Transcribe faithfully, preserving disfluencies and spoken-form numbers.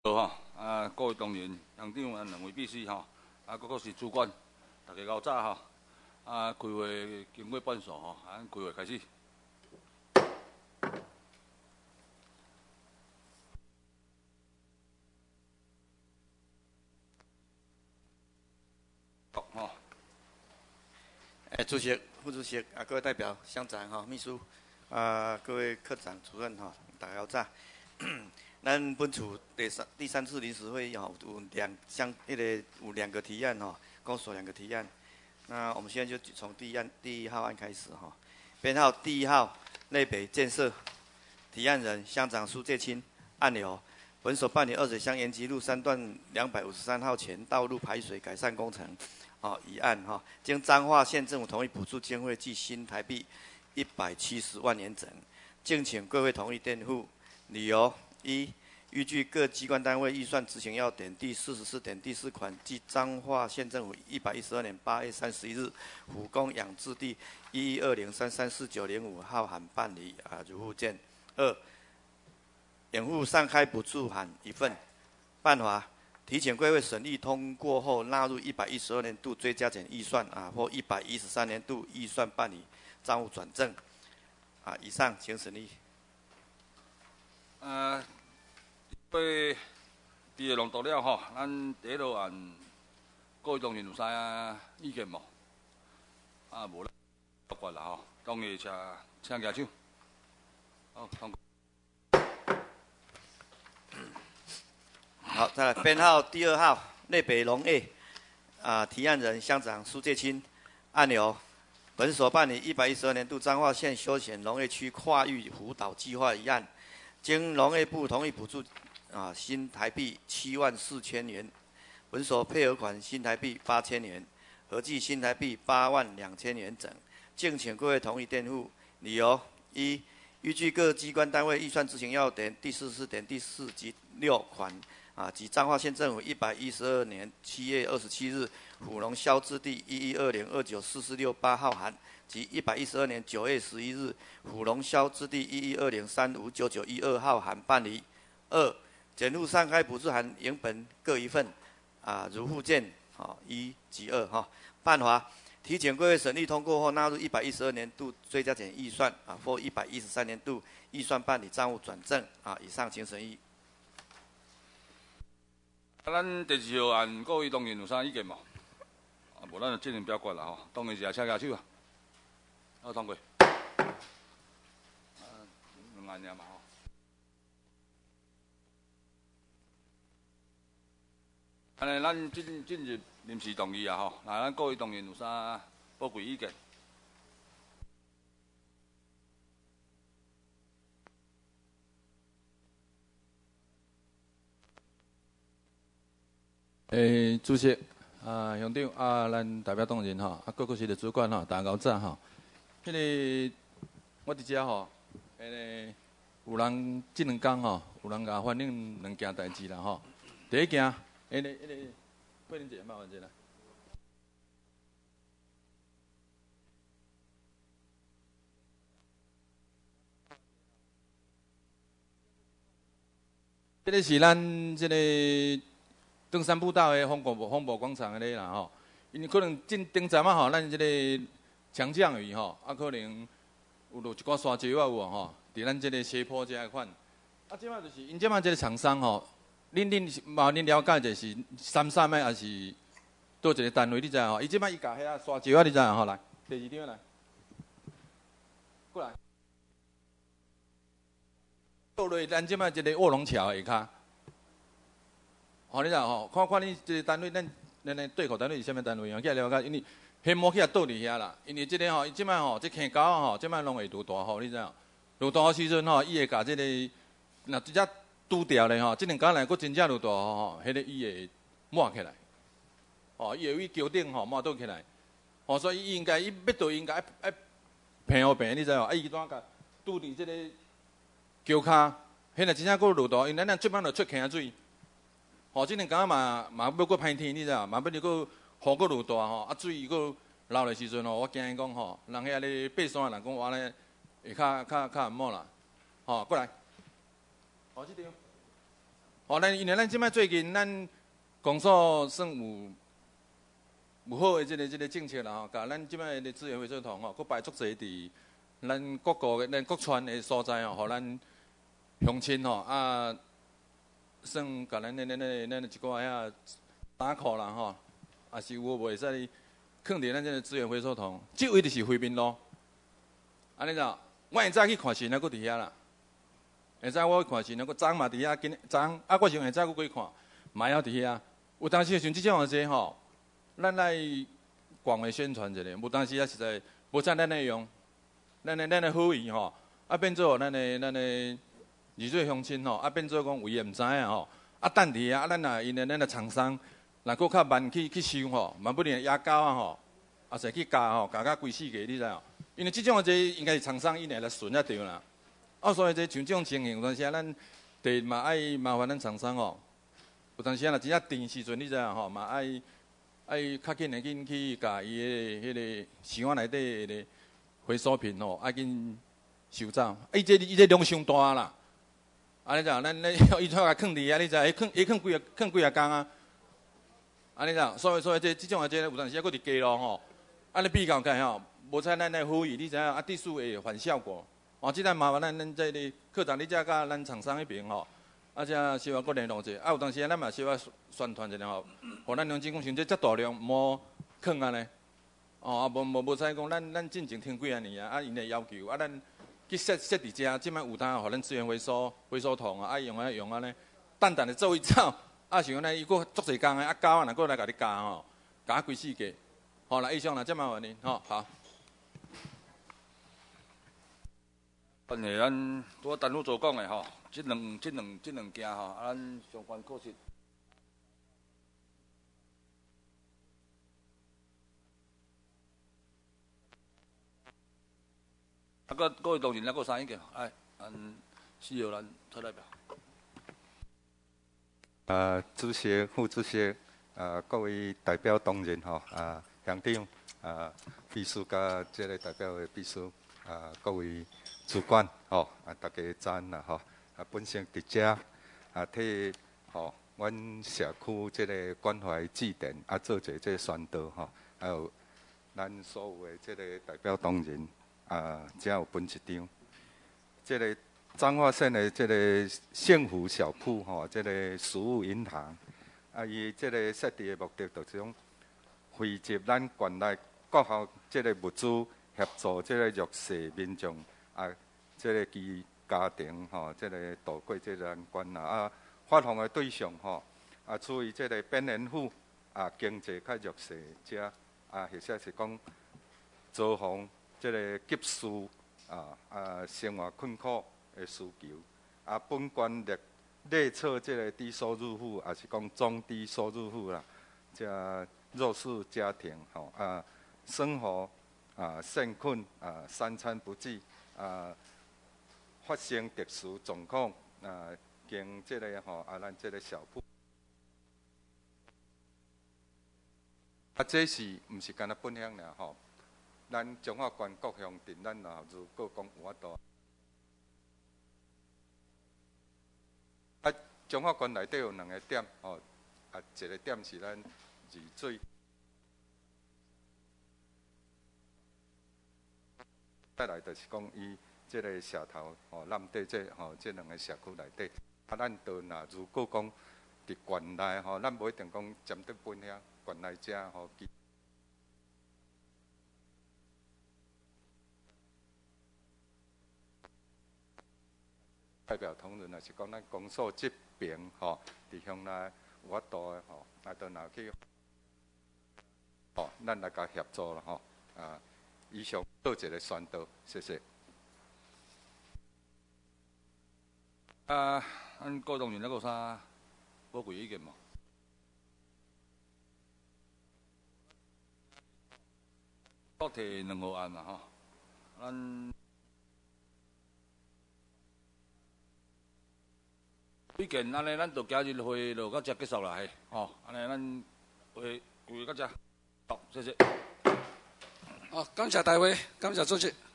好吼，啊，各位同仁、乡长啊，两位秘书吼，啊，各个是主管，大家较早吼，啊，开会经过半数吼，啊，开会开始。好吼。 哎，主席、副主席啊，各位代表、乡长哈、秘书啊，各位科长、主任哈，大家早。咱本处第三第三次临时会议哈，有两相那个有两个提案哈，共所两个提案。那我们现在就从第一案第一号案开始哈，编号第一号内北建设，提案人乡长苏介清，按钮本所办理二水乡延吉路三段两百五十三号前道路排水改善工程。哦，议案哈，经彰化县政府同意补助经费计新台币一百七十万元整，敬请贵会同意垫付。理由一，依据各机关单位预算执行要点第四十四点第四款，即彰化县政府一百一十二年八月三十一日府公养制第一一二零三三四九零五号函办理啊如附件。二，延户上开补助函一份。办法。提请贵会审议通过后，纳入一百一十二年度追加减预算啊，或一百一十三年度预算办理账务转正啊。以上，请审议。 呃，对，第二朗读了吼，咱第一路按各位同仁有啥意见无？啊，无咧，包括啦吼，当然请请举手。好，通过。 好，再来编号第二号内北农业啊，提案人乡长苏介清，按钮本所办理一百一十二年度彰化县休闲农业区跨域辅导计划一案，经农业部同意补助啊新台币七万四千元，本所配合款新台币八千元，合计新台币八万两千元整，敬请各位同意垫付。理由一，依据各机关单位预算执行要点第四十四点第四及六款。啊，及彰化县政府一百一十二年七月二十七日府农销制第一一二零二九四四六八号函，及一百一十二年九月十一日府农销制第一一二零三五九九一二号函办理。二，检户上开补助函原本各一份，啊，如附件，啊一及二哈。办法：提请贵会审议通过后，纳入一百一十二年度追加减预算啊，或一百一十三年度预算办理账务转正啊。以上，请审议。 啊，咱第二号案各位同仁有啥意见无？啊，无咱就进行表决啦吼。当然是也请举手啊。好，通过。啊，两案尔嘛吼。安尼，咱进进入临时动议啊吼。那咱各位同仁有啥宝贵意见？ 诶，主席啊，乡长啊，咱代表同仁吼，啊，各个是的主管吼，大家早吼。迄个我伫遮吼，迄个有人即两工吼，有人甲反映两件代志啦吼。第一件，迄个迄个，桂林姐，麻烦一下。这个是咱这个。登山步道的风博风博广场的啦吼，因为可能进顶站啊吼，咱这个强降雨吼，啊可能有落一寡沙石啊有无吼，伫咱这个斜坡这款，啊即摆就是因即摆这个厂商吼，恁恁嘛恁了解就是三三的还是倒一个单位你知影吼？伊即摆伊甲遐沙石啊你知影吼？来，第二张来，过来，倒落咱即摆这个卧龙桥下骹。吼，你知吼？看看你这个单位，咱咱的对口单位是啥物单位啊？去了解，因为黑幕去也倒伫遐啦。因为这个吼，伊即摆吼，这坑沟啊吼，即摆拢会落大雨，你知影？落大雨时阵吼，伊会甲这个若直接拄掉咧吼，这两工内佫真正落大雨吼，迄个伊会抹起来，吼，伊会去桥顶吼抹倒起来，吼，所以伊应该伊要倒应该爱爱平互平，你知无？啊，伊当甲拄伫这个桥骹，迄若真正佫落大，因咱咱即摆就出坑水。吼，即两工嘛嘛要过歹天，你知影？嘛要你过雨过落大吼，啊水过流的时阵吼，我惊伊讲吼，人遐咧爬山的人讲我咧会较较较唔好啦。吼，过来，吼，即张， 吼，咱因为咱即摆最近咱公所算有有好的即、这个即、这个政策啦吼，甲咱即摆的资源回收桶吼，佮摆足侪伫咱各个咱各村的所在吼，互咱乡亲吼啊，算甲咱的咱的咱的一寡遐打库啦吼，也是有袂使放伫咱即个资源回收桶，即位就是回民路。安尼咋？我会早去看新，还佫伫遐啦。下早我去看新，佫昨嘛伫遐，今昨啊，我想下早佫去看，嘛还伫遐。有当时像即种个吼，咱来广为宣传一下。无当时啊，实在无啥咱内用，咱的咱的好意吼，啊变做咱的咱的二水乡亲吼，啊变做讲有伊毋知影吼，啊等伫遐，啊咱若因为咱的厂商，若佫较慢去去收吼，嘛不定野狗啊吼，啊是去加吼，加甲规四个，你知哦？因为即种个应该是厂商因会来顺啊对啦。啊，所以这像这种情形，有当时啊，咱得嘛爱麻烦咱厂商哦。有当时啊，若真正甜时阵，你知影吼，嘛爱爱较紧的紧去甲伊个迄个箱仔内底个回收品吼，爱紧收走。伊这伊这量伤大啦。安尼咋？咱咱伊怎甲放伫遐？你知？伊放伊放几啊放几啊工啊？安尼咋？所以所以这即种个这有当时啊，佫伫街路吼，安尼比较起来吼。无采咱的好意，你知影啊？地数会反效果。哦，即咱麻烦咱咱这里科长，你遮甲咱厂商迄边吼，啊，遮小可佫联络者。啊，有当时咱嘛小可宣传一下吼，互咱乡亲讲，像这遮大量，莫囥安尼。哦，啊，无无无使讲，咱咱进前听几啊年啊，啊，因的要求，啊，咱去设设伫遮，即摆有当互咱资源回收回收桶啊，啊用啊用安尼，淡淡的做一走，啊，像安尼伊佫足侪工的，啊，狗啊，若佫来甲你加吼，加规四个。好啦，以上啦，遮麻烦恁，吼，好。 关系咱拄啊陈副所讲的吼，即两、即两、即两件吼，啊，咱相关确实。啊，各各位同仁，咱各三意见，哎，嗯，需要咱特代表。 呃，主席、副主席，呃，各位代表同仁吼，啊，乡长，啊，秘书甲这个代表的秘书，啊，各位。主管吼，啊，大家赞啦吼，啊，本身伫遮啊，替吼，阮社区即个关怀祭典啊，做者即个宣导吼，还有咱所有的即个代表同仁啊，只有分一张。即个彰化县的即个幸福小铺吼，即个食物银行啊，伊即个设置的目的就是讲汇集咱县内各项即个物资，协助即个弱势民众。啊，这个其家庭吼，这个度过这个难关啦。啊，发放的对象吼，啊，处于这个边缘户啊，经济较弱势者啊，或者是讲遭逢这个急需啊啊生活困苦的需求。啊，本县列列册这个低收入户，也是讲中低收入户啦，这弱势家庭吼啊，生活啊甚困啊，三餐不继。啊，发生特殊状况，啊，经这个吼啊，咱这个小铺，啊，这是毋是干那本乡尔吼？咱彰化县各乡镇，咱若如果讲有法度，啊，彰化县内底有两个点吼，啊，一个点是咱二水。再来就是讲，伊即个社头吼，南底即吼，即两个社区内底，啊，咱都若如果讲伫县内吼，咱无一定讲针对本乡县内遮吼。代表同仁也是讲咱公所这边吼，伫乡内有法度的吼，啊，都若去，吼，咱来甲协助啦吼，啊。以上做一个宣导，谢谢。啊，咱各同仁还有啥宝贵意见无？各提两个案啦吼，咱意见安尼，咱就今日会就到这结束啦，嘿，吼，安尼咱会会到这，好，谢谢。 好，感谢大会，感谢主席。